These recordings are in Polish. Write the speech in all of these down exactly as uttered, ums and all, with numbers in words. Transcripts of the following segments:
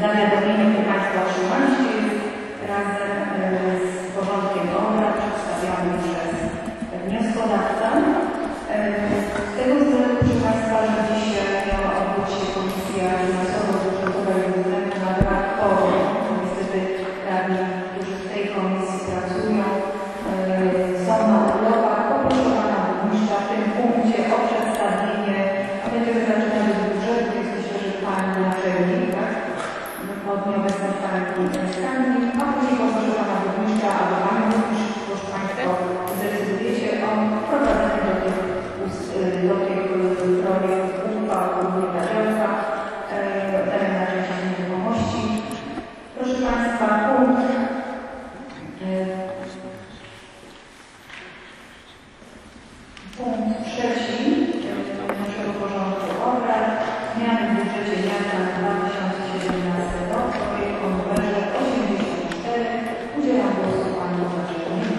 Zawiadomienie Państwa trzynaście jest razem z porządkiem obrad przedstawionym przez wnioskodawcę. Z tego względu, proszę Państwa, że dzisiaj miała odbyć się Komisja Finansowo-Budżetowa i ze względu na brak kworum, niestety radni, którzy w tej komisji pracują, są na urlopach. Poproszę Pana Burmistrza w tym punkcie o przedstawienie, a będziemy zaczynać od budżetu, jest myślę, że Pan Naczelnik, tak? Od nieobecność Pani Skarbnik, a później poproszę Pana Burmistrza, albo Pana Burmistrza, proszę Państwo, zdecydujecie o wprowadzeniu do tych, do tych projektów uchwał Górnika Działka, teren na części nieruchomości. Proszę Państwa, punkt Punkt trzeci naszego porządku obrad. Zmiany w budżecie miasta na dwa tysiące siedemnasty rok. Projekt o numerze osiemdziesiąt cztery. Udzielam głosu Panu Naczelnikowi.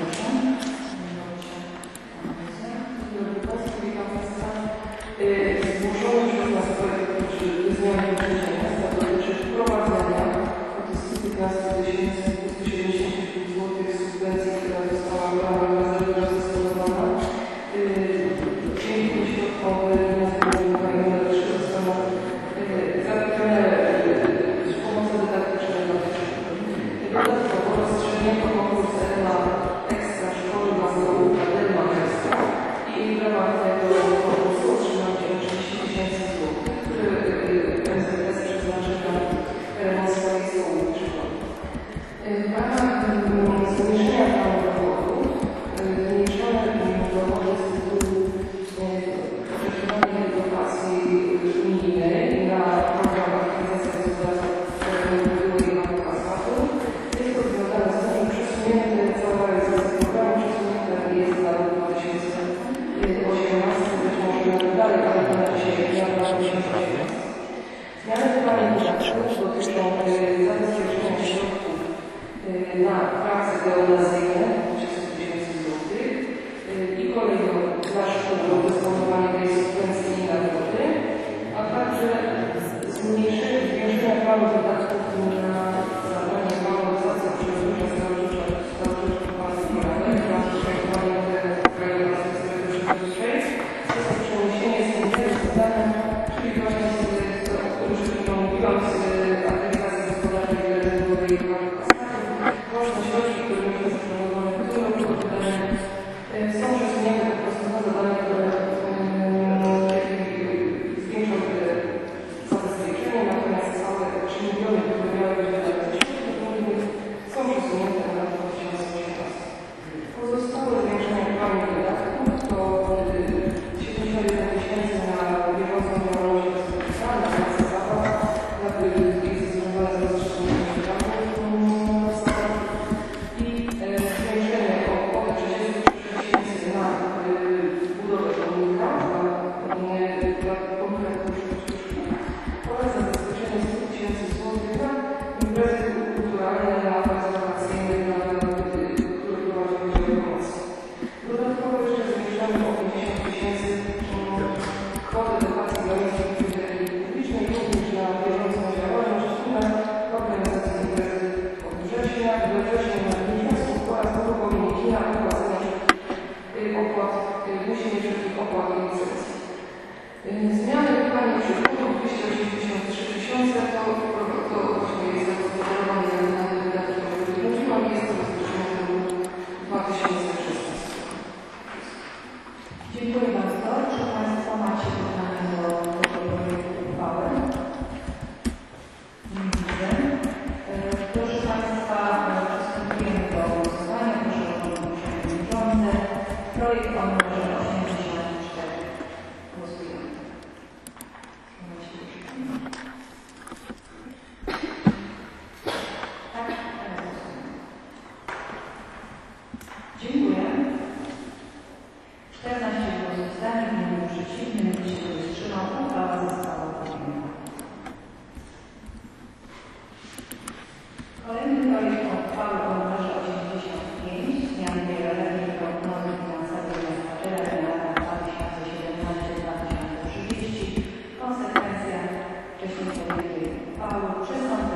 Witam Państwa. Zgłoszony przez nas projekt zmiany w budżecie miasta dotyczy wprowadzenia kwotę stu piętnastu tysięcy dwieście siedemdziesiąt pięć złotych subwencji, która została w ramach rezerwy rozdysponowana. Dzięki środkowy wniosku numer trzy zostaną zapewnione pomocy dydaktyczne dla tych. Dodatkowo rozstrzygnięto konkurs na ekstra szkoły masowej Akademia Ekstra i w ramach tego konkursu otrzymaliśmy trzydzieści tysięcy złotych, które M Z S przeznaczy na remont swojej stołówki szkoły. W ramach zmniejszenia planu dochodów zmniejszone dochody z tytułu oczekiwanej edukacji unijnej na program aktywizacji gospodarstwa i edukacji. Jest to związane z tym, że przesunięty cała realizacja programu przesunięta jest na rok dwa tysiące osiemnasty, być może nawet dalej, ale to na dzisiaj na dwa tysiące osiemnasty. Zmiany w planie budżetowym dotyczą zabezpieczenia środków na prace geodezyjne trzysta tysięcy złotych i kolejno dla szkół dysponowanie tej subwencji na nagrody, a także zmniejszenie zwiększenia planu wydatków na zadanie waloryzacji przeznacza stażystów państw krajowych oraz projektowanie terenów krajowych strefy przychodniczej. Jest to przeniesienie z innych zadań, czyli właśnie z o którym przed chwilą mówiłam, z aktywizacji gospodarczej i rezerwowej i ważne środki, które myśmy zaplanowane w tym roku do wydania, są przesunięte po prostu na zadania, które zwiększą zabezpieczenie, natomiast całe trzy miliony, które miały być wydane ze środków są przesunięte na dwa tysiące osiemnasty. Pozostałe zwiększenie planu wydatków to siedemdziesiąt jeden tysięcy na bieżącą działalność gospodarczą, na pracę zabaw, na jest związane z rozszerzeniem programów i zwiększenie o kwotę trzydzieści trzy tysięcy na budowę pomnika dla konkretnych szkół oraz zabezpieczenie stu tysięcy złotych na imprezy kulturalne, na plac wakacyjny, które prowadzi Wydział Promocji. Dodatkowo jeszcze zwiększamy o pięćdziesiąt tysięcy kwotę dotacji dla miejsc biblioteki publicznej, również na bieżącą działalność i na organizację imprezy od września, we wrześniu na wniosku oraz uruchomienie kina i płacenia opłat, wniesienie wszelkich opłat i licencji. Zmiany w planie przychodów dwieście osiemdziesiąt trzy tysiące to, to właśnie jest zagospodarowane na te wydatki, o których mówiłam, jest to rozliczone do dwa tysiące szesnastego. Dziękuję bardzo. Czy Państwo macie pytania do tego projektu uchwały? Nie widzę. Proszę Państwa, przystępujemy do głosowania. Proszę o przewodniczący. Projekt o numerze osiemdziesiąt cztery. Głosujemy. Tak, teraz głosujemy. Dziękuję. czternaście głosów za, nie było przeciwnym, nikt się nie wstrzymał. Uchwała została podjęta. Kolejny projekt uchwały o numerze osiemdziesiąt pięć, zmiany wieloletniej prognozy finansowej miasta Żelazna na lata dwa tysiące siedemnasty do dwa tysiące trzydziestego. Konsekwencja wcześniej podjętej uchwały przystąpi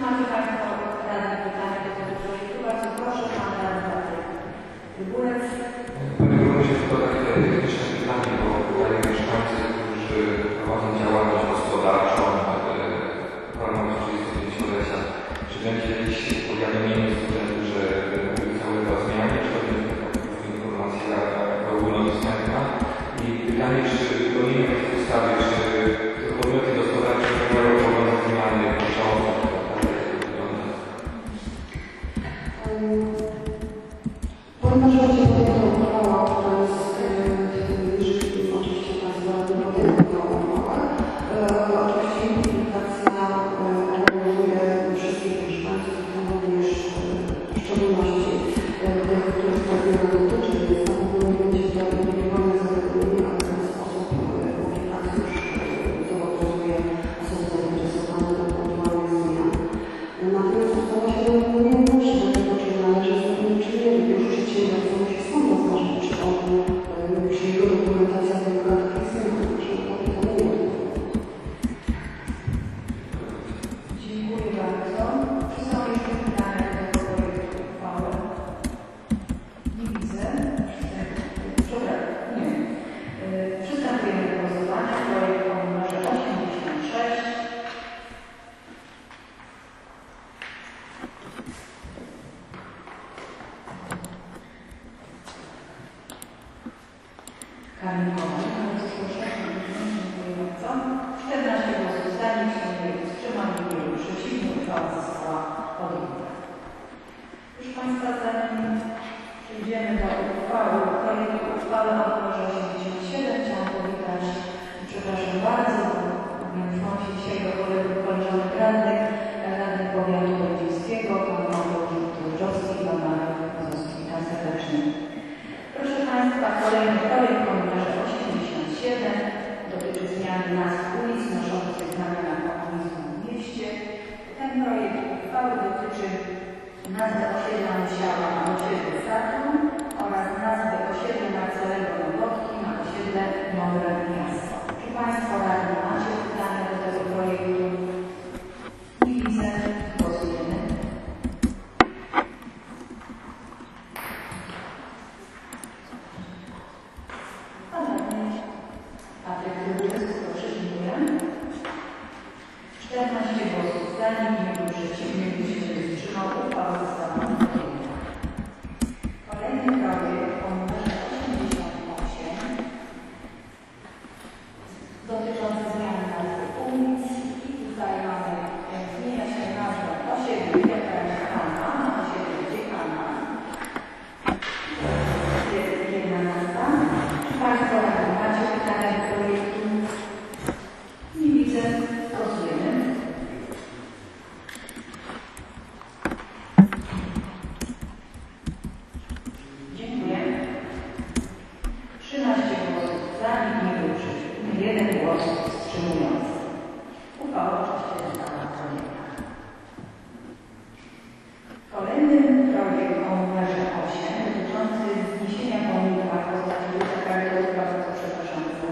macie Państwo radne pytania do tego projektu? Bardzo proszę, Pan Radny Patryk Wybórec. Panie Burmistrzu, to takie techniczne pytanie, bo tutaj mieszkańcy, którzy prowadzą działalność gospodarczą, prawo trzydziestopięciolecia, czy będzie jakieś powiadomienie z urzędu, że ulica ulega zmianie, czy to będzie taka po prostu informacja ogólnodostępna? I pytanie, czy to nie ma w ustawie, czy podmioty gospodarcze nie mają obowiązku zmiany kształtów, Powinno, że będzie podjęta uchwała, która jest, jeżeli oczywiście Państwo nie podjęto uchwałę, oczywiście implementacja obowiązuje wszystkich mieszkańców, w tym również w szczególności tych, których ta zmiana dotyczy, więc na pewno nie będzie to indywidualne zagadnienie, ale w ten sposób publikacja już zobowiązuje osoby zainteresowane do ewentualnej zmiany. Natomiast ustawa się nie odnosi do tego, czy należy zmienić, czy nie. Już przedsiębiorca musi sam rozważyć, czy on, czy jego dokumentacja wymaga takiej zmiany. Także to pytanie nie. Dziękuję bardzo. Czy są jeszcze pytania do tego projektu uchwały? Nie widzę. Przepraszam, nie. Przystępujemy do głosowania. Projekt o numerze osiemdziesiąt sześć. Karnikowa. Bardzo proszę. Dziękuję bardzo. czternaście głosów za, nikt się nie wstrzymał, nikt nie był przeciwny. Uchwała została podjęta. Proszę Państwa, zanim przejdziemy do uchwały, projektu uchwały o numerze osiemdziesiąt siedem, chciałam powitać, przepraszam bardzo, mam się dzisiaj do kolegów, koleżanek radnych, radnych powiatu grodzickiego, pan Mateusz Dąbrowski i pan Marek Kozłowski. Witam serdecznie. Proszę Państwa, kolejny projekt o numerze osiemdziesiąt siedem dotyczy zmiany nazw ulic noszących znamiona komunizmu w mieście. Ten projekt uchwały dotyczy nazwy osiedla Musiała na osiedle Saturn oraz nazwy osiedla Marcelego Nowotki na osiedle Nowe Miasto. Czy Państwo radni macie pytania do tego projektu? Nie widzę. Głosujemy. Patryk Wybórec, proszę, dziękuję. czternaście głosów za, nikt nie był przeciwny, nikt się nie wstrzymał. Uchwała została podjęta. Kolejny projekt o numerze osiemdziesiąt osiem dotyczący zmiany nazwy ulic i tutaj mamy zmienia się nazwę osiedli Piotra Pana na osiedli Dziekana. Jest jedna nazwa. Państwo radni macie pytania do projektu? Nie widzę. Głosujemy. Dziękuję. trzynaście głosów za, nikt nie był przeciwny, jeden głos wstrzymujący. Uchwała oczywiście została podjęta. Kolejny projekt o numerze osiem dotyczący zniesienia pomnika w postaci Józefa bardzo przepraszam za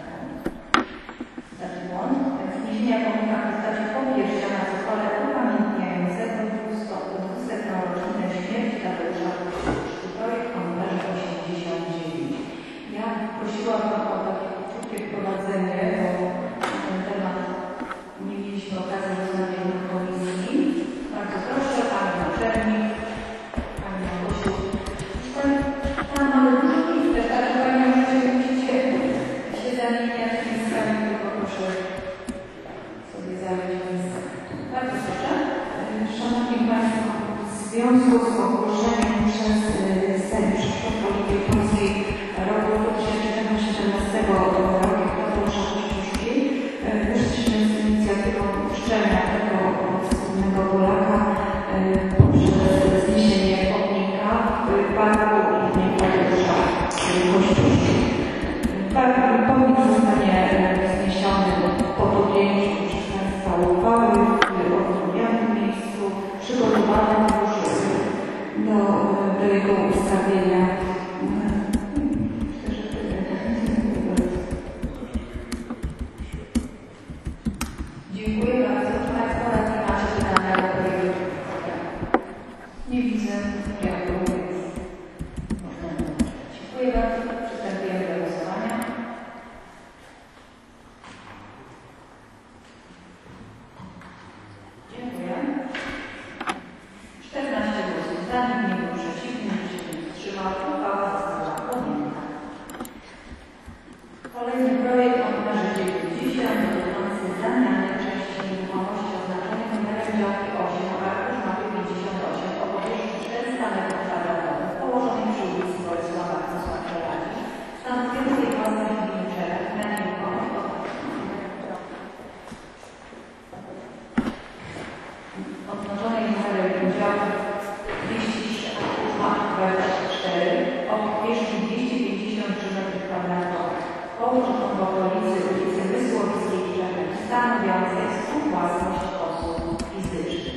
taki błąd. Zniesienia pomnika w postaci popiersia na zespole upamiętniającego dwusetną rocznicę śmierci Tadeusza Kościuszki. Projekt o numerze osiemdziesiąt dziewięć. Ja prosiłabym o takie krótkie wprowadzenie, bo ten temat nie mieliśmy okazji rozmawiać na komisji. Bardzo proszę, Pani Naczelnik, Pani Małgosiu. Tam mamy dużo listę, także Pani Małgosiu musicie się zamieniać miejscami, tylko proszę sobie zająć miejsce. Bardzo proszę. Szanowni Państwo, w związku z ogłoszeniem przez Sejm Rzeczypospolitej Polskiej roku dwa tysiące siedemnastego rokiem Tadeusza Kościuszki wyszliśmy z inicjatywą uczczenia tego wspólnego Polaka poprzez zniesienie pomnika w parku imienia Tadeusza Kościuszki. Pomnik zostanie zniesiony po podjęciu przez Państwa uchwały w odpowiednim miejscu, przygotowanym już do, do jego ustawienia. Dziękuję bardzo. Państwo radni macie pytania do odznaczonej numerem udziału dwieście dwadzieścia cztery o powierzchni dwieście pięćdziesiąt trzy metry kwadratowe, położoną w okolicy ulicy Mysłowickiej cztery, stanowiącej współwłasność osób fizycznych.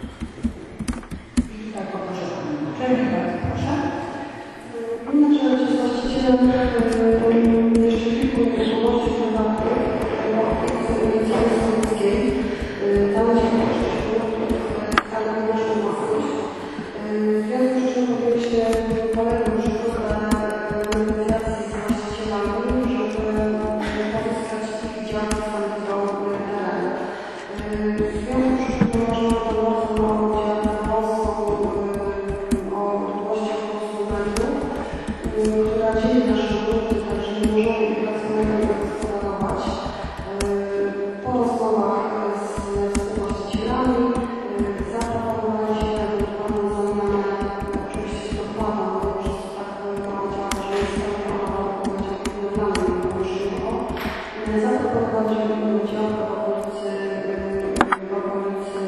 I tutaj poproszę Pani Naczelnik, bardzo proszę. Pani Naczelnik jest właścicielem jeszcze kilku nieruchomości prywatnych w okolicy ulicy Mysłowickiej. Tam się stanowi naszą własność. W związku z czym podjęliście kolejną szybką negocjacji z właścicielami, żeby pozyskać tych działów z tamtego terenu. W związku z czym położono pomocą o działkową o długościach konsumentu, która dzieli nasze grupy, także nie możemy ich racjonalnie zastosować. Po rozmowach z właścicielami zaproponowaliśmy ewentualną zamianę, oczywiście z dopłatą, bo przez to tak powiedziała, że jest proponował będzie wykonany powyższego. Zaproponowaliśmy działkę w okolicy w okolicy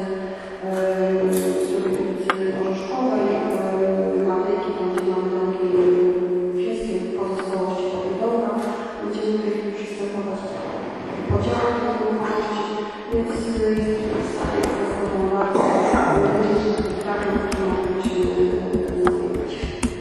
ulicy Orzeszkowej, Matejki, tam gdzie mamy domki wszystkie pozostałości powiatowe. Będziemy w tej chwili przystępować do podziału tych nieruchomości, więc jest w stanie zastosować taką, którą musimy zmienić.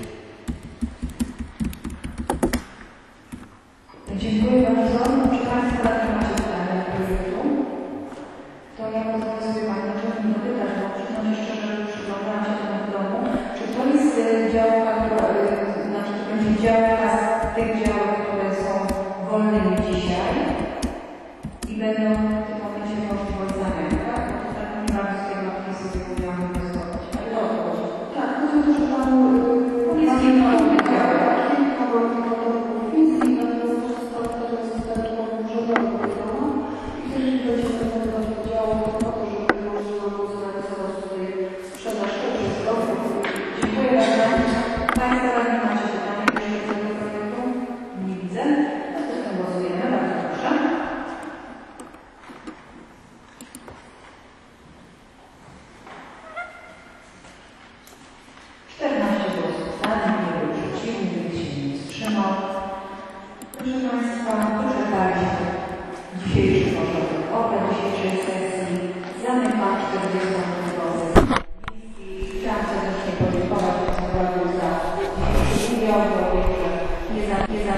Dziękuję bardzo. Czy Państwo radni macie pytania do projektu? To ja pozwolę sobie Pani Naczelnik dopytać, bo przyznam się szczerze, że przyglądałam się temu w domu. Czy to jest działka, która, znaczy to będzie działka z tych działek, które są wolnymi dzisiaj i będą w tym momencie możliwość zamiany, tak? Bo to tak nie ma wszystkiego, jak sobie umiałam wysłać. Ale o to chodzi. Tak, chodzi o to, że tam Jest kilka różnych działek. kilka motorów fińskich, natomiast zostały też zostały podburzone do domu i wtedy będzie dokonywać podziału po to, żeby można było zrealizować tutaj sprzedaż przez dom. Dziękuję bardzo. Państwo radni macie pytania do tego projektu? Nie widzę. No to z tym głosujemy. Bardzo proszę. czternaście głosów za, nikt nie był przeciwny, nikt się nie wstrzymał. Proszę Państwa, wyczerpaliśmy dzisiejszy porządek obrad dzisiejszej sesji. Zamykam czterdziestą sesję. Chciałam serdecznie podziękować Państwu za dzisiejszy udział, bo nie za, nie za